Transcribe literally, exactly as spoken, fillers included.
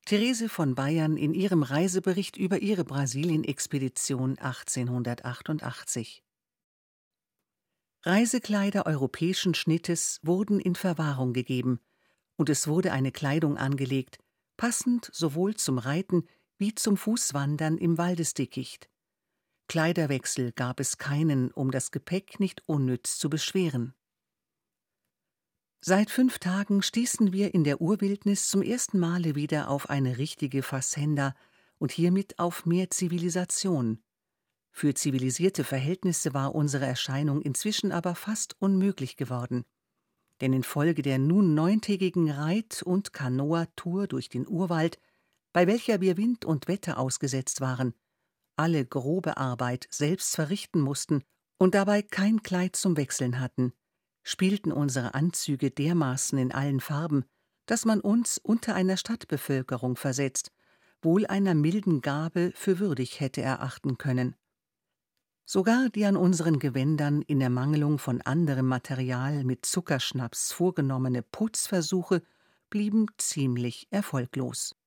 Therese von Bayern in ihrem Reisebericht über ihre Brasilien-Expedition achtzehnhundertachtundachtzig. Reisekleider europäischen Schnittes wurden in Verwahrung gegeben, und es wurde eine Kleidung angelegt, passend sowohl zum Reiten wie zum Fußwandern im Waldesdickicht. Kleiderwechsel gab es keinen, um das Gepäck nicht unnütz zu beschweren. Seit fünf Tagen stießen wir in der Urwildnis zum ersten Male wieder auf eine richtige Fazenda und hiermit auf mehr Zivilisation. Für zivilisierte Verhältnisse war unsere Erscheinung inzwischen aber fast unmöglich geworden. Denn infolge der nun neuntägigen Reit- und Kanoa-Tour durch den Urwald, bei welcher wir Wind und Wetter ausgesetzt waren, alle grobe Arbeit selbst verrichten mussten und dabei kein Kleid zum Wechseln hatten, spielten unsere Anzüge dermaßen in allen Farben, dass man uns unter einer Stadtbevölkerung versetzt, wohl einer milden Gabe für würdig hätte erachten können. Sogar die an unseren Gewändern in Ermangelung von anderem Material mit Zuckerschnaps vorgenommene Putzversuche blieben ziemlich erfolglos.